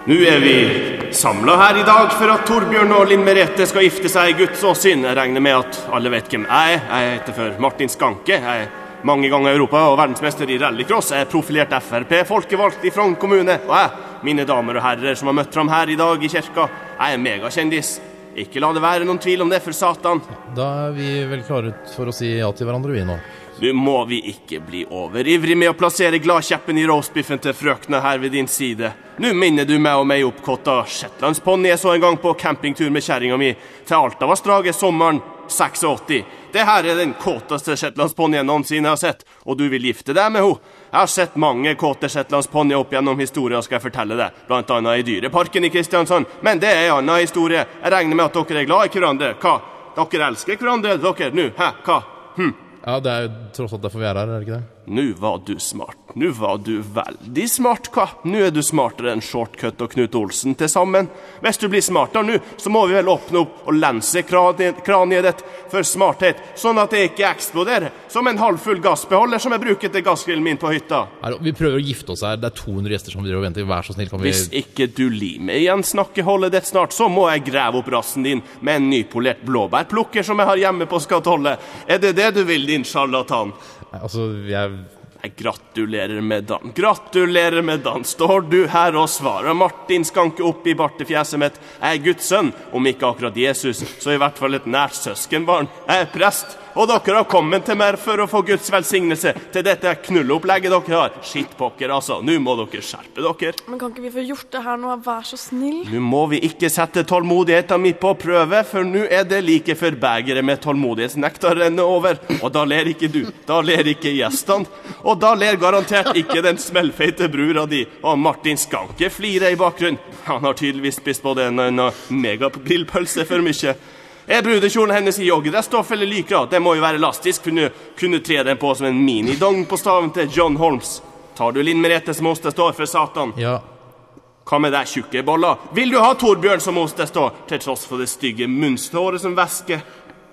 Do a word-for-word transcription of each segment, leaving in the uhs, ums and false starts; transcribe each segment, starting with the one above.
Nu er vi samlet her i dag for at Torbjørn og Linn Merete skal gifte seg i Guds åsyn. Jeg regner med at alle vet hvem jeg er. Jeg heter for Martin Skanke. Jeg er mange ganger Europa og verdensmester i rallycross. Jeg er profilert F R P, folkevalgt i Frogn kommune. Og jeg, mine damer og herrer som har møtt fram her i dag i kirka, jeg er megakjendis. Ikke la det være noen tvil om det for satan. Da er vi vel klare for å si ja til hverandre vi nå. Nu må vi ikke bli overivrig med å plassere gladkjeppen i roastbiffen til frøkene her ved din side. Nu minner du meg og meg oppkåtta Shetlandsponni jeg så en gang på campingtur med kjerringa mi til Altavassdraget sommeren åttiseks. Det her er den kåteste Shetlandsponni jeg noensinne har sett, og du vil gifte deg med henne. Jeg har sett mange kåte Shetlandsponni opp gjennom historien, skal jeg fortelle deg, blant annet i Dyreparken i Kristiansand. Men det er en annen historie. Jeg regner med at dere er glad i hverandre. Hva? Dere elsker hverandre, dere? Nu, hæ? Hva? Hm. Ja, det er jo tross alt derfor vi er her, er det ikke det? Nu var du smart. Nu var du veldig smart, hva? Nu er du smartere enn Shortcut og Knut Olsen til sammen. Hvis du blir smartere nu, så må vi vel åpne opp og lense kraniet ditt for smarthet, sånn at det ikke eksploderer, som en halvfull gassbeholder som jeg bruker til gassgrillen min på hytta. Her, vi prøver å gifte oss her. Det er to hundre gjester som driver og venter. Vær så snill, kan vi... Hvis ikke du limer igjen snakkeholdet ditt snart, så må jeg greve opp rassen din med en nypolert blåbærplukker som jeg har hjemme på skatollet. Er det det du vil, din charlatan? Nei, altså, jeg... Jeg gratulerer med dan. Gratulerer med dan. Står du her og svarer Martin Skanke opp i bartefjeset mitt. Jeg er Guds sønn, om ikke akkurat Jesus, så i hvert fall et nært søskenbarn. Jeg er prest, og dere har kommet til meg for å få Guds velsignelse til dette knulleopplegget dere har. Skittpokker, altså. Nå må dere skjerpe dere. Men kan ikke vi få gjort det her nå? Vær så snill. Nå må vi ikke sette tålmodigheten min på prøve, for nå er det like før begeret med tålmodighetsnektar renner over. Og da ler ikke du, da ler ikke gjestene, og da ler garantert ikke den smellfeite brura di, og Martin Skanke flirer i bakgrunn. Han har tydeligvis spist både en, en megagrillpølse for mye. Er brudekjolen hennes i joggedressstoff eller lykra? Det må jo være elastisk, kunne, kunne tre den på som en minidong på staven til John Holmes. Tar du Linn Merete som ostestår for satan? Ja. Hva med deg tjukke boller? Vil du ha Torbjørn som ostestår, til tross for det stygge munnståret som væske?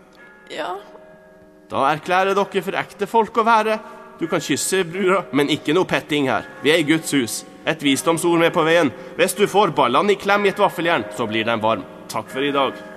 Ja. Da erklærer dere for ekte folk å være. Du kan kysse brura, men ikke noe petting her. Vi er i Guds hus. Et visdomsord med på veien. Hvis du får ballene i klem i et vaffeljern, så blir den varm. Takk for i dag.